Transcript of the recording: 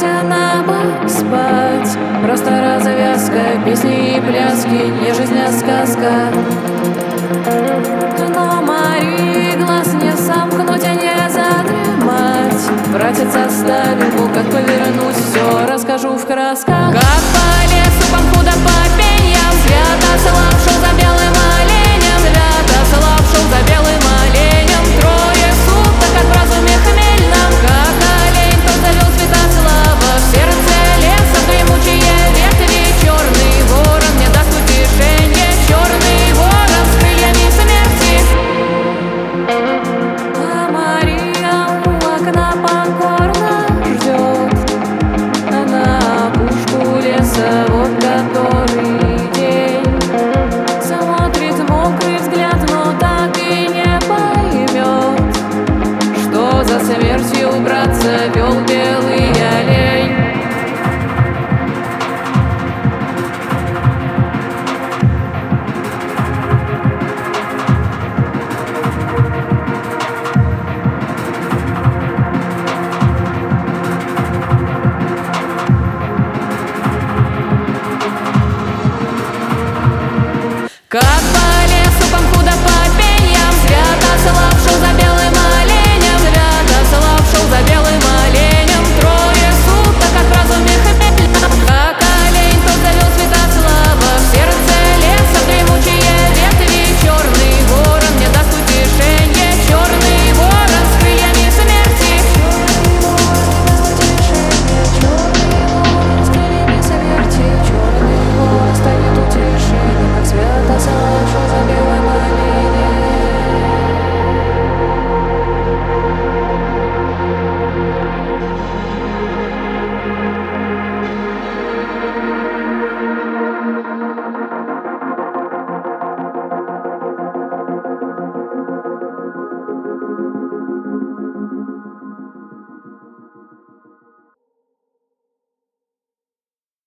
ложимся на бок спать. Просто развязка, песни и пляски, не жизнь, а сказка. Но Мари глаз не сомкнуть и не задремать. Братец оставил, как повернуть, все расскажу в красках. Как по лесу, по мху да по пеньям, Святослав шел за белым оленем, Святослав шел за белым оленем. Трое суток, как в разуме хмельном, как олень, тот завел Святослава в сердце леса, в дремучие ветви. Черный ворон не даст утешения, черный ворон с крыльями смерти. А Мария у окна покорно ждет, на опушку леса, вот который день. Смотрит мокрый взгляд, но так и не поймет, что за смертью браться вел белый олень. Как